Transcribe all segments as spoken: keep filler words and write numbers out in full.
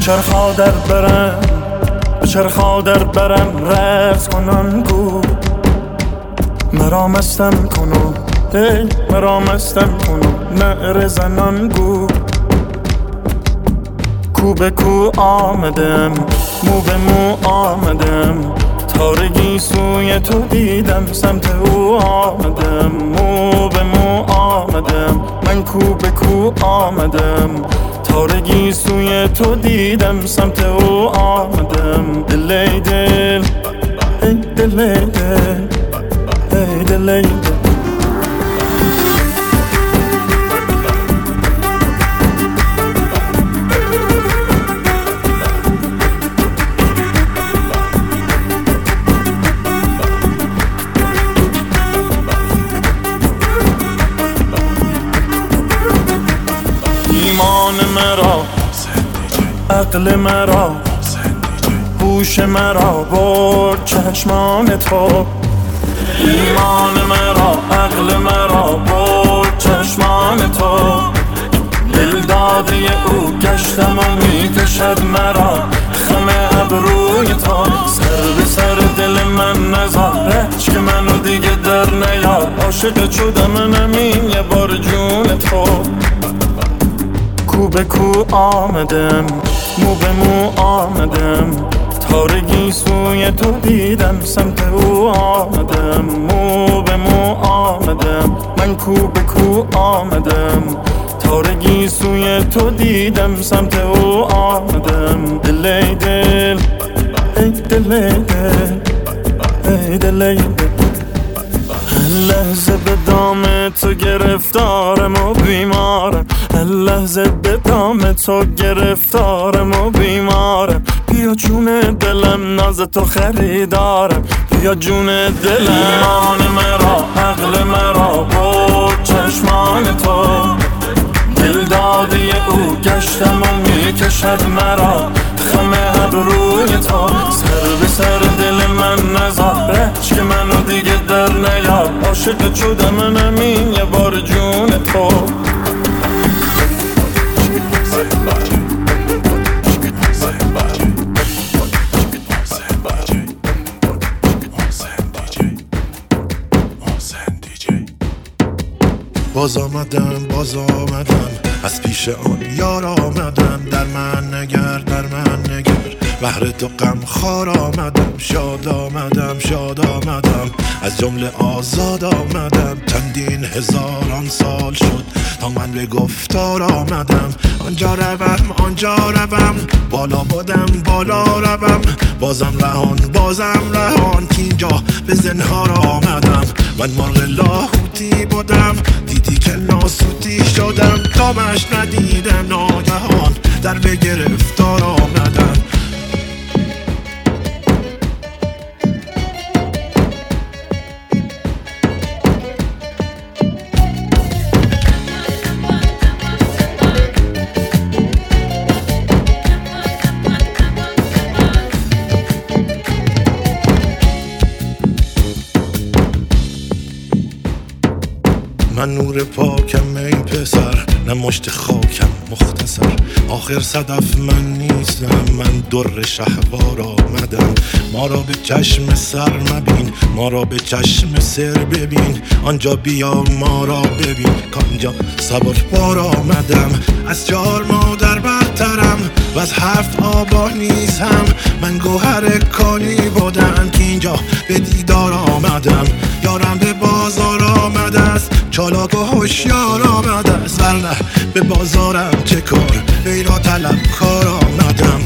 چرخا در برم به چرخا در برم رقص کنن گو مرا مستم کنو ای مرا مستم کنو نعره زنان گو کو به کو آمدم مو به مو آمدم تارگی سوی تو دیدم سمت او آمدم مو به مو آمدم من کو به کو آمدم تارگی سوی تو دیدم سمت او آمدم دلی دل ای دلی دل ای دلی دل ایمان مرا عقل مرا هوش مرا برد چشمان تو ایمان مرا عقل مرا برد چشمان تو دل داده او گشتم و میکشد مرا خم ابروی تو سر به سر دل من نذار که منو دیگه در نیار عاشق شدم نمین یه بار جون تو کو به کو آمدم مو به مو آمدم تارگی سوی تو دیدم سمت او آمدم مو به مو آمدم من کو به کو آمدم تارگی سوی تو دیدم سمت او آمدم دلی دل ای دلی دل ای دلی دل لحظه به دام تو گرفتارم و بیمارم لحظه به دام تو گرفتارم و بیمارم بیا جون دلم ناز تو خریدارم بیا جون دلم ایمان مرا عقل مرا بود چشمان تو دل داده او گشتم و میکشد مرا خم ابروی تو سر به سر دل من نذار که منو دیگه در نیار عاشق شدم نمین یه بار جون تو باز آمدم باز آمدم از پیش آن یار آمدم در من نگر در من نگر بهر تو غم خار آمدم شاد آمدم شاد آمدم از جمله آزاد آمدم چندین هزاران سال شد تا من به گفتار آمدم آنجا روم آنجا روم بالا بودم بالا روم بازم رهان بازم رهان که اینجا به زنهار آمدم من مرغ لاهوتی بودم دیدی که ناسوتی شدم دامش ندیدم ناگهان در به گرفتار آمدم من نور پاکم این پسر نه مشت خاکم مختصر آخر صدف من نیستم من در شهوار آمدم ما را به چشم سر مبین ما را به چشم سر ببین آنجا بیا ما را ببین کانجا سبکبار آمدم از چهار مادر برترم و از هفت آبا نیزم من گوهر کانی بودم که اینجا به دیدار آمدم یارم به بازار آمده است چالاک و هوشیار آمده است ورنه به بازارم چه کار غیرا طلب کار آمدم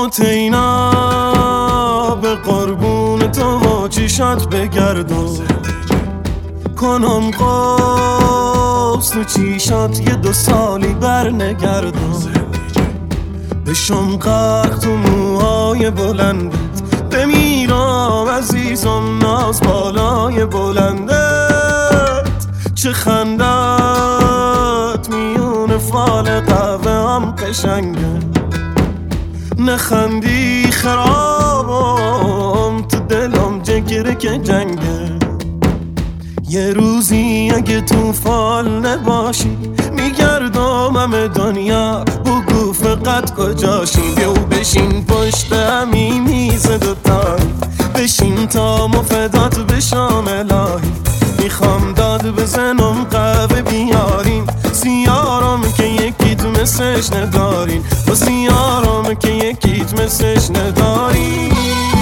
حتینا به قربون تو و چیشات بگردم، کنم قوس تو چیشات یه دو سالی بر نگردم، بشم غرق تو موهای بلندت، بمیرم عزیزم ناز بالای بلندت. چه خندت میون فال قهوه هم قشنگه، نخندی خرابم تو دلم جگره که جنگه. یه روزی اگه تو فال نباشی میگردم همه دنیا، بگو فقط کجاشی. بیو بشین پشت همی میز دوتایی، بشین تا مفدات بشم الهی. میخوام داد بزنم قهوه بیاریم، سیارم که یکیت مثلش ندارین، و سیارم که یکیت مثلش ندارین.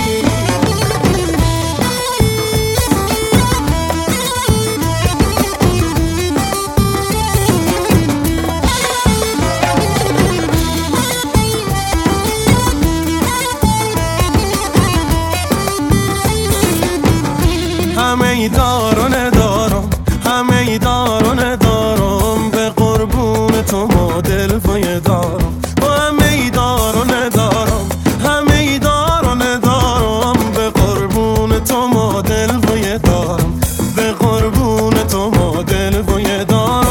همه ای دار و ندارم، همه ای دار و ندارم، به قربون تو ما دل فای دارم. و همه ای دار و ندارم، همه ای دار و ندارم، به قربون تو ما دل فای دارم، به قربون تو ما دل فای دارم.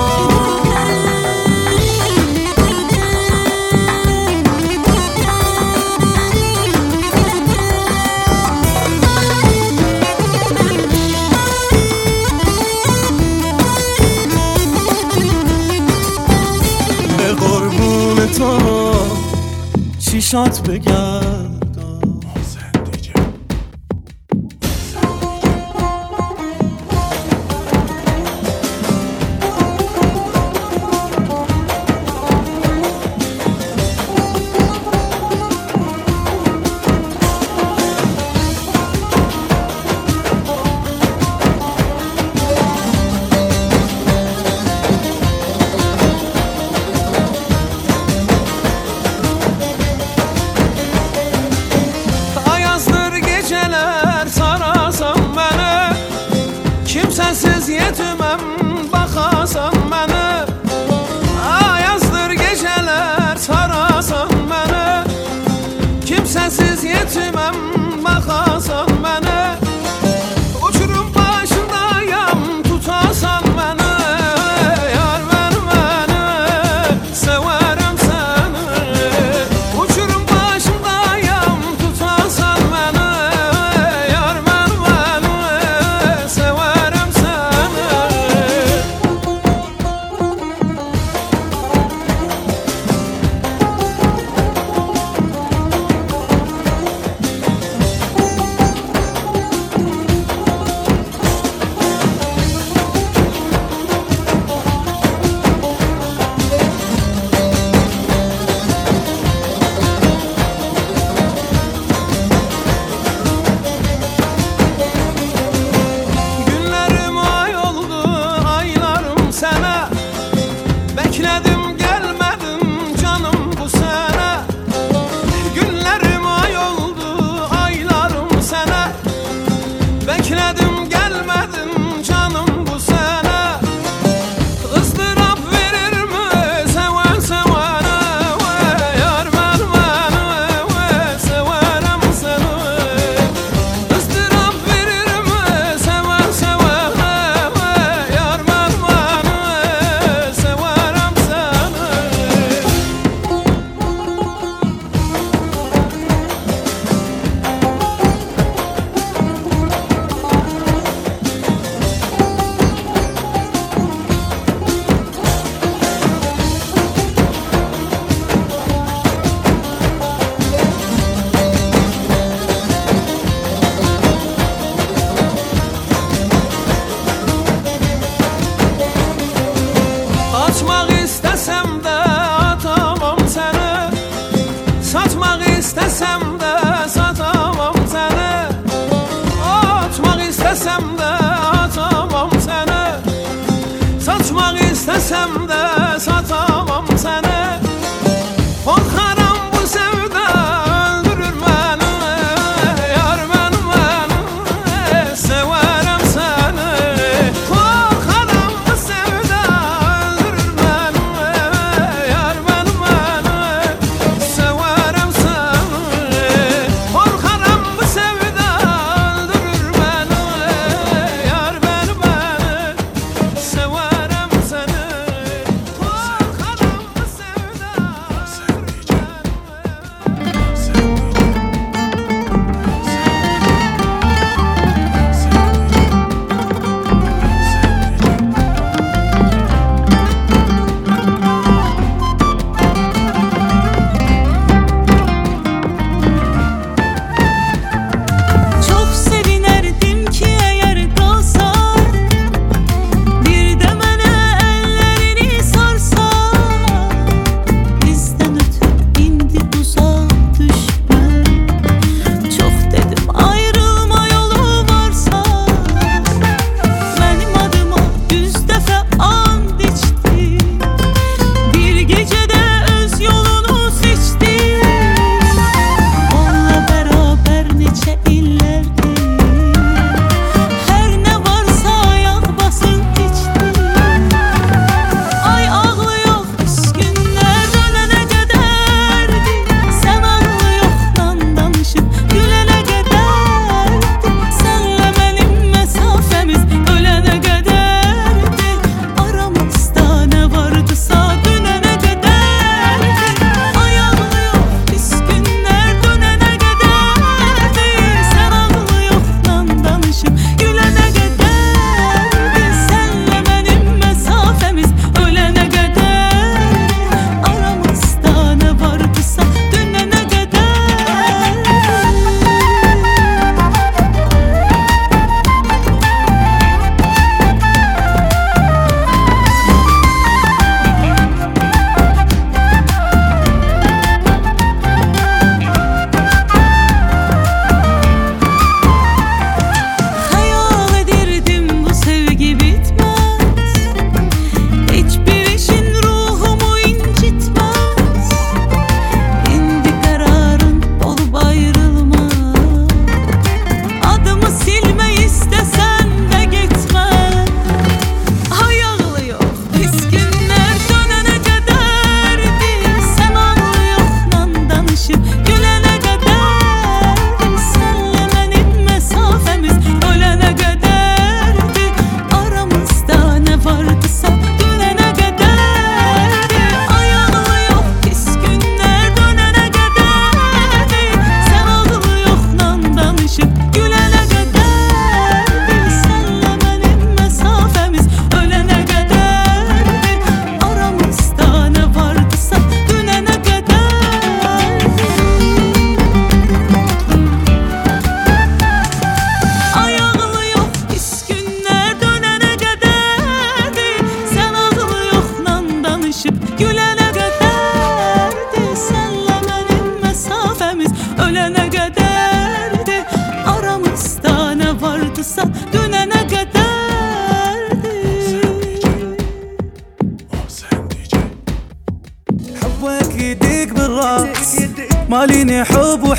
تو چیشات بگردم.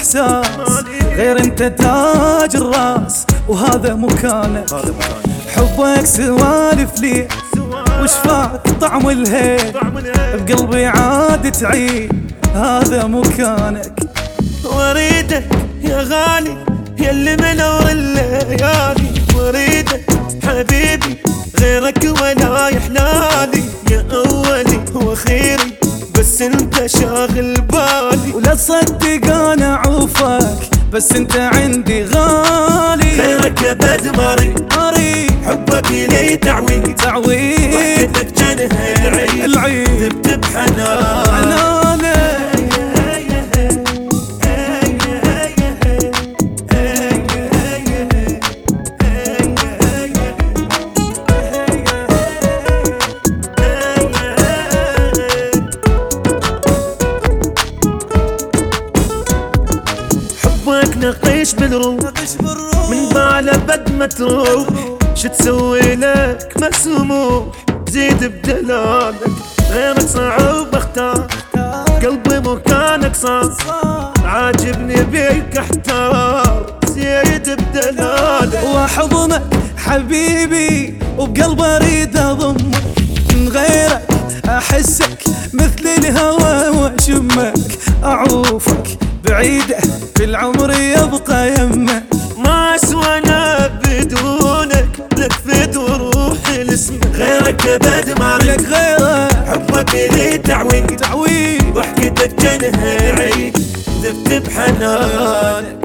احساس غير انت تاج الراس وهذا مكانك. حبك سوالف لي وشفاك طعم الهيل بقلبي عاد تعيد هذا مكانك. واريدك يا غالي يا اللي منور الليالي، واريدك حبيبي غيرك ولا يحلالي، يا اولي واخيري بس انت شاغل بالي. ولا تصدق انا عوفك بس انت عندي غالي، غيرك يا بدمري مري حبك لي تعويد تعويد وحدتك جنها العيد العيد ذبت بحنان حنانك. نقيش بالروح من بعلى بد ما تروح، شو تسوي لك مسموح زيد بدلالك. غيرك صعب اختار قلبي مكانك صار، عاجبني بيك احتار زيد بدلالك. واحضنك حبيبي وبقلبي اريد اضمك، من غيرك احسك مثل الهوى واشمك، اعوفك بعيده في العمر يبقى يمك. ما اسوانا بدونك لك فد وروحي لاسمك، غيرك ابد ما لك غيرك حبك لي تعويد تعويد ضحكتك جنها عيد ذبت بحنانك.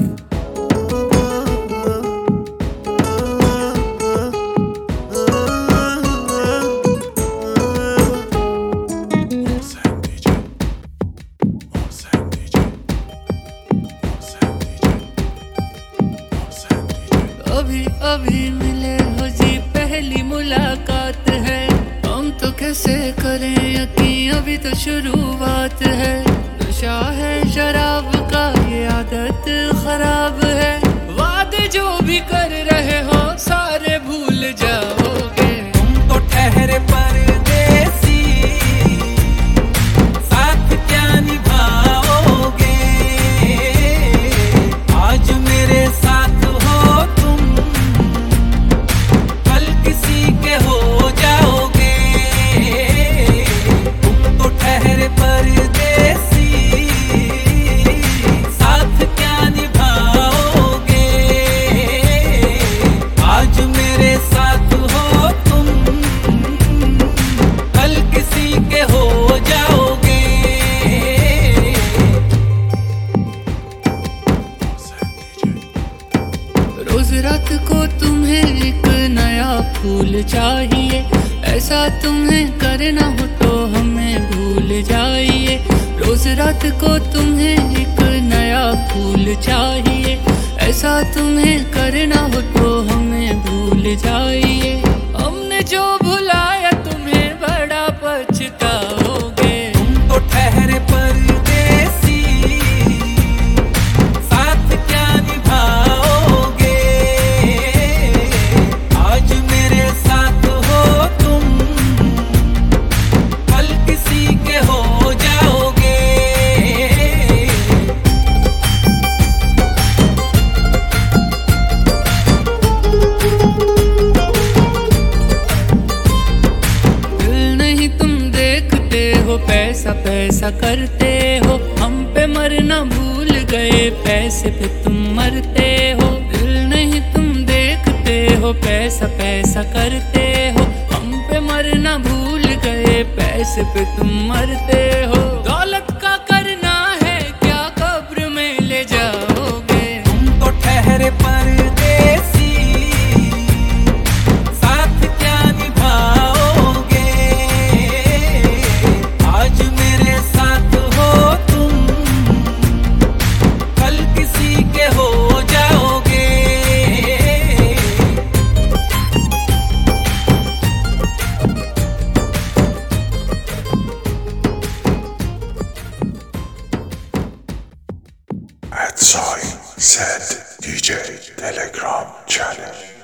अभी अभी मिले हो जी पहली मुलाकात है, हम तो कैसे करें यकीन अभी तो शुरुआत है। नशा है शराब का ये आदत खराब है, वादे जो भी कर रहे हो सारे भूल जाओगे। तुम तो ठहरे परदेसी साथ क्या निभाओगे, आज मेरे साथ रात को तुम्हें एक नया फूल चाहिए, ऐसा तुम्हें करना हो तो हमें भूल जाइए। रोज रात को तुम्हें एक नया फूल चाहिए, ऐसा तुम्हें करना हो तो हमें भूल जाइए। हमने जो भुलाया तुम्हें बड़ा पछताओगे। तुम तो ठहरे परदेसी साथ क्या निभाओगे, आज मेरे साथ हो तुम कल किसी के हो जाओगे। दिल नहीं तुम देखते हो पैसा पैसा करते हो, हम पे मरना भूल गए पैसे पे तुम मरते हो। दिल नहीं तुम देखते हो पैसा पैसा करते हो, हम पे मरना भूल गए पैसे पे तुम मरते हो। दौलत का करना है क्या कब्र में ले जाओगे। तुम तो ठहरे परदेसी साथ क्या निभाओगे, आज मेरे साथ हो तुम कल किसी के हो जाओगे। At Sign said D J Telegram Channel.